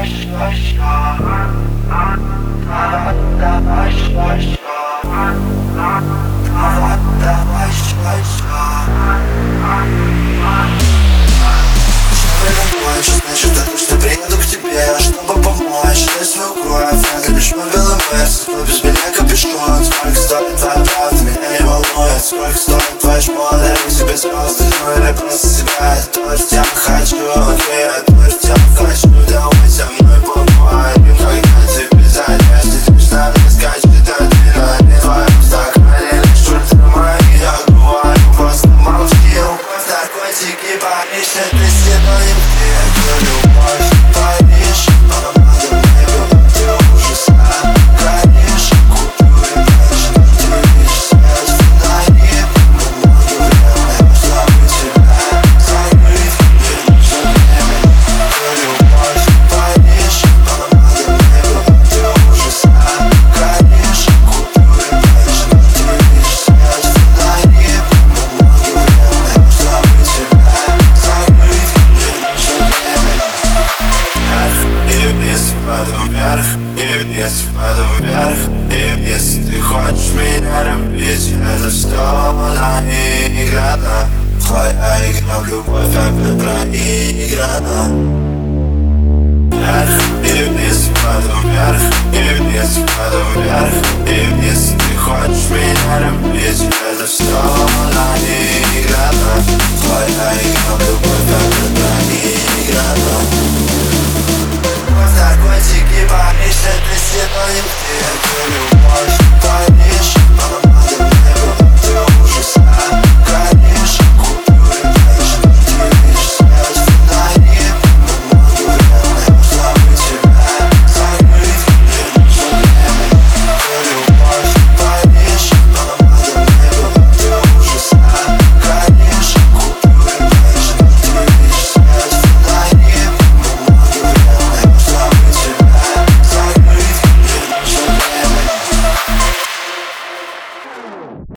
Значит, я точно приеду к тебе, чтобы помочь. Дай свою кровь, я лишь мой белый мерс, но без меня капюшон. Сколько стоит твоя правда, меня не волнует. Сколько стоит твой шмот, дарю себе звезды, ну или просто себя. То, что я хочу, я то, что я хочу. Давай со мной поговорим, когда тебе залезть. Ты точно не скачет адреналин в твоем стакане. Лишь ультрамарин, я говорю, просто молчи. Любовь, наркотики, Париж, это синоним. Любовь, Париж, но надо мне было ты ужаса. Горишь, купюры, конечно, ты лишь свет фонари. Много времени, чтобы тебя закрыть. Мне нужно время. Любовь, Париж, но надо мне было ты ужаса. Горишь, купюры, конечно, ты лишь свет фонари. Много времени, чтобы тебя закрыть. Мне нужно время. И вниз, потом вверх, и вниз, потом вверх. И если ты хочешь меня любить, это все наиграно. Твоя игра в любовь опять проиграна. Вверх, и вниз, потом вверх, и вниз, потом вверх. И если ты хочешь меня любить, это все наиграно. Твоя игра в любовь опять проиграна. Наркотики, Париж, это синоним, ты это любовь.